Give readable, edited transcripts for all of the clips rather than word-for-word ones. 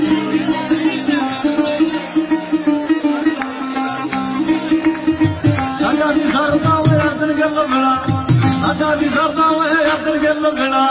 ਸਾਡਾ ਵੀ ਸਰਦਾ ਓਏ ਅਰਜਨ ਗਿੱਲ ਮਿਲਾ, ਸਾਡਾ ਵੀ ਸਰਦਾ ਓਏ ਅਰਜਨ ਗਿੱਲ ਮਿਲਾ।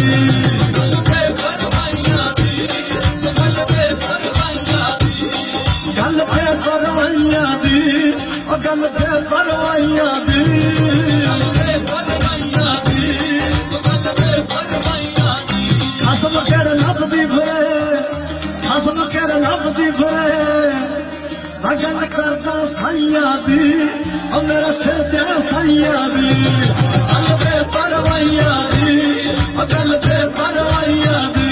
गल पे परवाइयां दी गल पे परवाइयां दी हसम केड़ लभदी फिरे हसम केड़ लभदी फिरे मैं गल करदा साइयां दी मेरा सिर ते साइयां दी गल पे परवाइयां दी गल पे परवाइयां दी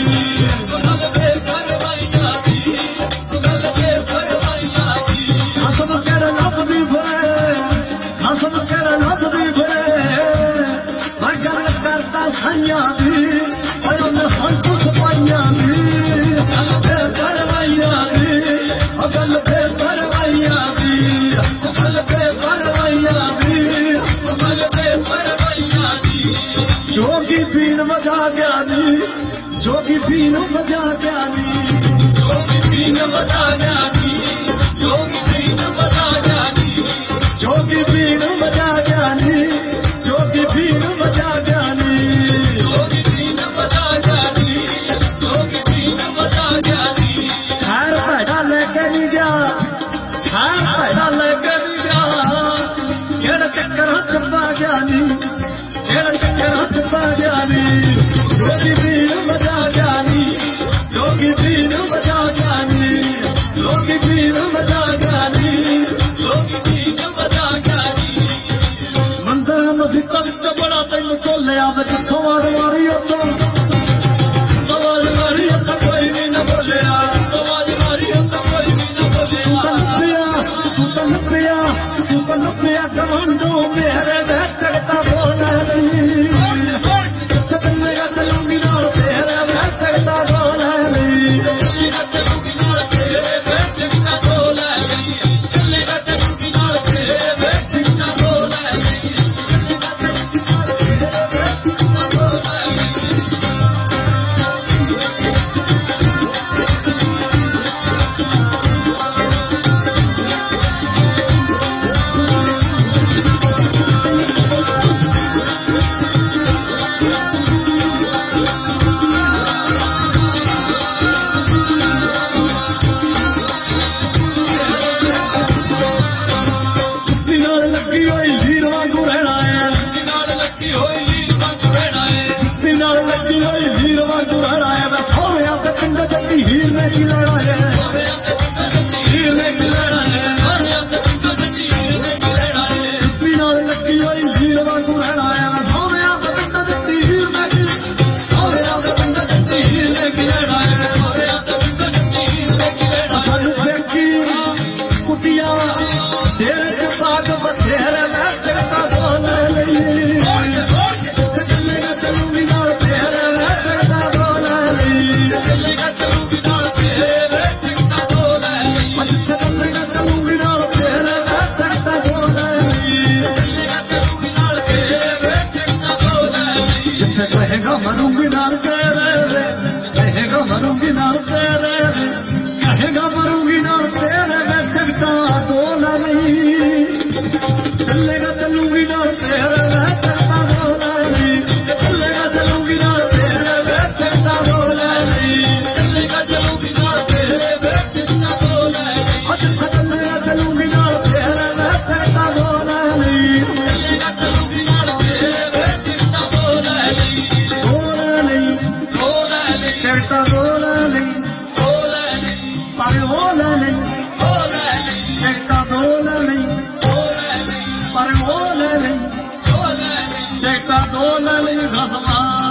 हसम केड़ लभदी फिरे हसम केड़ लभदी फिरे मैं गल करदा साइयां दी संतुष पाइयां दी गल पे परवाइयां दी गल पे परवाइयां दी गल पे परवाइयां दी गल पे परवाइयां दी जोगी पीन वजा ज्ञानी जोगी पीन वजा ज्ञानी जोगी पीन वजा ज्ञानी जोगी पीन वजा ज्ञानी जोगी पीन वजा ज्ञानी जोगी पीन वजा ज्ञानी जोगी पीन वजा ज्ञानी जोगी पीन वजा ज्ञानी खैर पैसा लेके नहीं गया खैर पैसा लेके नहीं गया केड़ा चक्कर चप्पा ज्ञानी केड़ा चक्कर चप्पा ज्ञानी जोगी पीन वजा ज्ञानी जोगी पीन वजा ज्ञानी जोगी पीन वजा ज्ञानी जोगी पीन वजा ज्ञानी मंदिर मस्जिद विच बड़ा तेन टोलिया मैं जिथों आवाज मारी उतों आवाज मारी उतों कोई भी न बोलिया आवाज मारी उतों कोई भी न बोलिया तू तो लुपिया गवांडो मेरे बैठता बोला नहीं चलेगा चलूंगी नाल तेरे बैठता बोला नहीं चलेगा चलूंगी नाल तेरे बैठता बोला नहीं चलेगा चलूंगी नाल तेरे बैठता बोला नहीं कहेगा मरूंगी नाल तेरे कहेगा मरूंगी नाल तेरे कहेगा मरूंगी नाल तेरे मैं सकता बोला नहीं चलेगा चलूंगी नाल तेरे मैं सकता बोला नहीं चलेगा चलूंगी नाल तेरे मैं सकता बोला नहीं चलेगा चलूंगी नाल तेरे मैं सकता बोला नहीं चलेगा चलूंगी नाल तेरे मैं सकता बोला नहीं चलेगा चलूंगी नाल तेरे मैं सकता बोला नहीं कहता बोला नहीं पर बोला नहीं कहता बोला नहीं पर बोला नहीं कहता बोला नहीं